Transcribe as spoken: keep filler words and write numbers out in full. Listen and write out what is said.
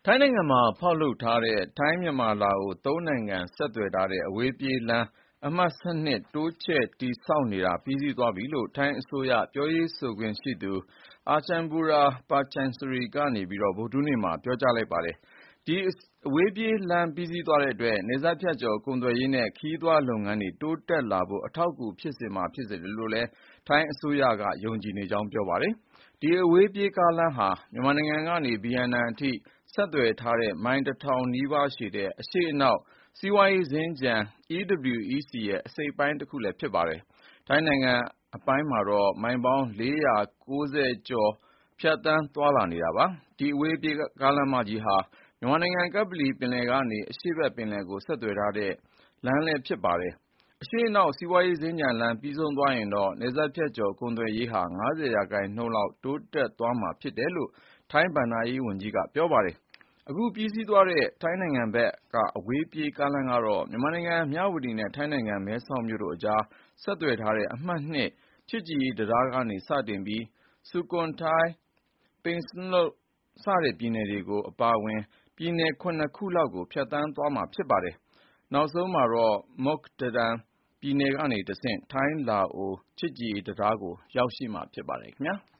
ထိုင်းနိုင်ငံမှာ ဖောက်လုပ်ထားတဲ့ ထိုင်း-မြန်မာ-လာအို သုံးနိုင်ငံဆက်သွယ်ထားတဲ့ အဝေးပြေးလမ်း အမှတ် ၁၂ တိုးချဲ့တည်ဆောက်နေတာ ပြီးစီးသွားပြီလို့ ထိုင်းအစိုးရ ပြောရေးဆိုခွင့်ရှိသူ Achal Purachasri က ဗုဒ္ဓဟူးနေ့မှာ ပြောကြားလိုက်ပါတယ်။ ဒီအဝေးပြေးလမ်း ပြီးစီးသွားတဲ့အတွက် နယ်စပ်ဖြတ်ကျော် ကုန်သွယ်ရေးနဲ့ ခရီးသွားလုပ်ငန်းတွေ တိုးတက်လာဖို့ အထောက်အကူ ဖြစ်စေမှာဖြစ်တယ်လို့ ထိုင်းအစိုးရက ယုံကြည်ကြောင်း ပြောပါတယ်။ ဒီအဝေးပြေးကားလမ်းဟာ မြန်မာနိုင်ငံကနေ ဗီယက်နမ်အထိ ဆက်သွယ်ထားတဲ့ မိုင် တထောင်နီးပါးရှည်တဲ့ အရှေ့-အနောက် စီးပွားရေးစင်္ကြန် E W E C ရဲ့ အစိတ်အပိုင်းတခုလည်း ဖြစ်ပါတယ်။ ထိုင်းနိုင်ငံအပိုင်းမှာတော့ မိုင်ပေါင်း လေးရာကိုးဆယ်ကျော် ဖြတ်သန်းသွားလာနေတာပါ။ ဒီအဝေးပြေးကားလမ်းမကြီးဟာ မြန်မာနိုင်ငံ ကပ္ပလီပင်လယ်ကနေ အရှေ့ဘက်ပင်လယ်ကို ဆက်သွယ်ထားတဲ့ လမ်းလည်း ဖြစ်ပါတယ်။ အရှေ့-အနောက် စီးပွားရေးစင်္ကြန်လမ်း ပြီးဆုံးသွားရင်တော့ နယ်စပ်ဖြတ်ကျော် ကုန်သွယ်ရေးဟာ ၅၀ ရာခိုင်နှုန်းလောက် တိုးတက်သွားမှာဖြစ်တယ်လို့ ထိုင်းဘဏ္ဍာရေးဝန်ကြီးက ပြောပါတယ်။ အခုပြီးစီးသွားတဲ့ ထိုင်းနိုင်ငံဘက်က အဝေးပြေးကားလမ်းကတော့ မြန်မာနိုင်ငံ မြဝတီနဲ့ ထိုင်းနိုင်ငံ မဲဆောက်မြို့တို့အကြား ဆက်သွယ်ထားတဲ့ အမှတ် ၂ ချစ်ကြည်ရေးတံတားကနေ စတင်ပြီး Sukhothai နဲ့ Phentsutok စတဲ့ ပြည်နယ်တွေ အပါအဝင် ပြည်နယ် ခုနစ်ခုလောက်ကို ဖြတ်သန်းသွားမှာ ဖြစ်ပါတယ်။ နောက်ဆုံးမှာတော့ Mukdahan ပြည်နယ်ကနေတဆင့် ထိုင်း-လာအို ချစ်ကြည်ရေးတံတားကို ရောက်ရှိမှာ ဖြစ်ပါတယ်။